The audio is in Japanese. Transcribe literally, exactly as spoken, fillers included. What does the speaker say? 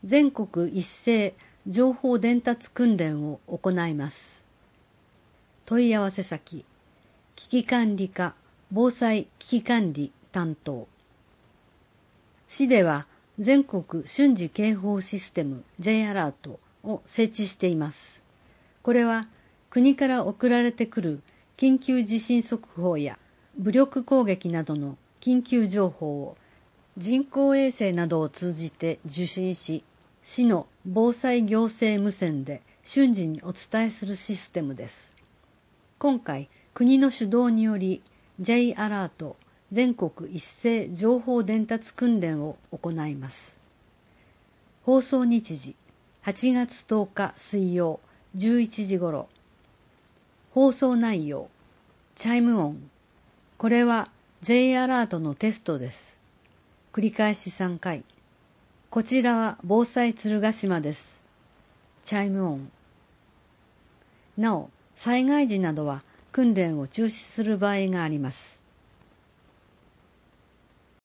全国一斉情報伝達訓練を行います。問い合わせ先、危機管理課防災危機管理担当。市では全国瞬時警報システム J アラートを設置しています。これは国から送られてくる緊急地震速報や武力攻撃などの緊急情報を人工衛星などを通じて受信し、市の防災行政無線で瞬時にお伝えするシステムです。今回、国の主導により J アラート全国一斉情報伝達訓練を行います。放送日時はちがつとおか水曜じゅういちじ頃。放送内容、チャイム音。これは J アラートのテストです。繰り返しさんかい。こちらは防災鶴ヶ島です。チャイム音。なお、災害時などは訓練を中止する場合があります。